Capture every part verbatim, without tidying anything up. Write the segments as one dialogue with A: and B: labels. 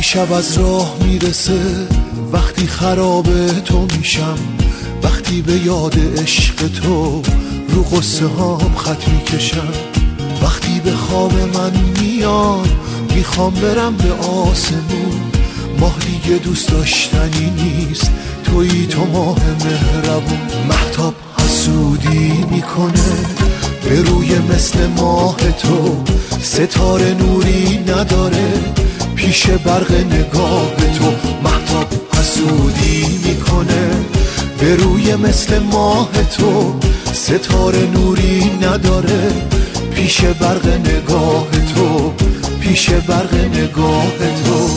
A: شب از راه میرسه، وقتی خراب تو میشم، وقتی به یاد عشق تو رو قصه هام خط میکشم، وقتی به خواب من میاد میخوام برم به آسمون، ماه دیگه دوست داشتنی نیست، تویی تو ماه مهربون. مهتاب حسودی میکنه به روی مثل ماه تو، ستاره نوری نداره پیش برق نگاه تو. مهتاب حسودی میکنه به روی مثل ماه تو، ستاره نوری نداره پیش برق نگاه تو، پیش برق نگاه تو.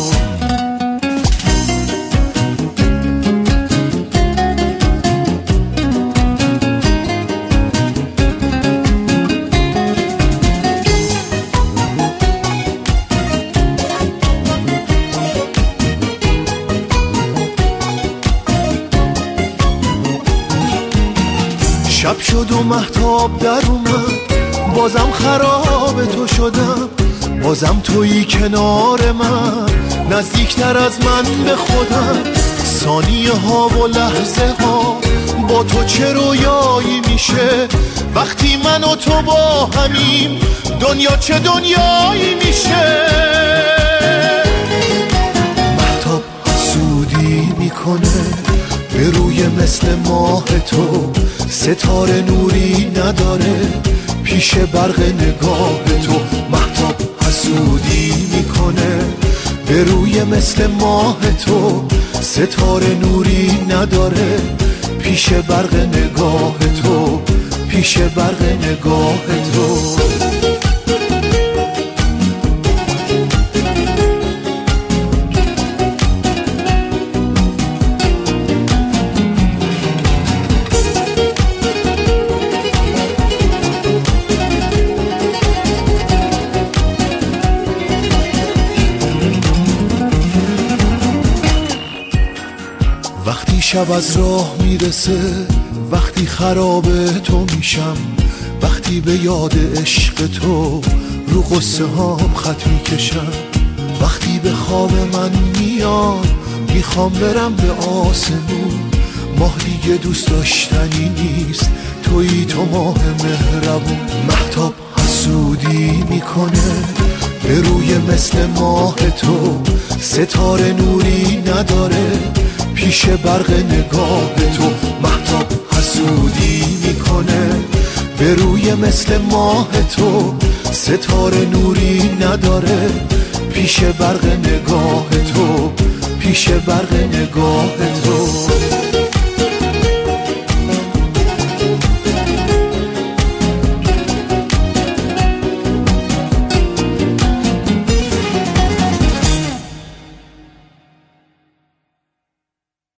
A: شب شد و مهتاب در اومد، بازم خراب تو شدم، بازم تویی کنار من، نزدیکتر از من به خودم. ثانیه ها و لحظه ها با تو چه رویایی میشه، وقتی من و تو با همیم دنیا چه دنیایی میشه. مهتاب حسودی میکنه به روی مثل ماه تو، ستاره نوری نداره پیش برق نگاه تو. مهتاب حسودی میکنه به روی مثل ماه تو، ستاره نوری نداره پیش برق نگاه تو، پیش برق نگاه تو. وقتی شب از راه میرسه، وقتی خراب تو میشم، وقتی به یاد عشق تو رو قصه هام خط میکشم، وقتی به خواب من میاد میخوام برم به آسمون، ماه دیگه دوست داشتنی نیست، تویی تو ماه مهربون. مهتاب حسودی میکنه به روی مثل ماه تو، ستاره نوری نداره پیش برق نگاه تو. مهتاب حسودی میکنه به روی مثل ماه تو، ستاره نوری نداره پیش برق نگاه تو، پیش برق نگاه تو.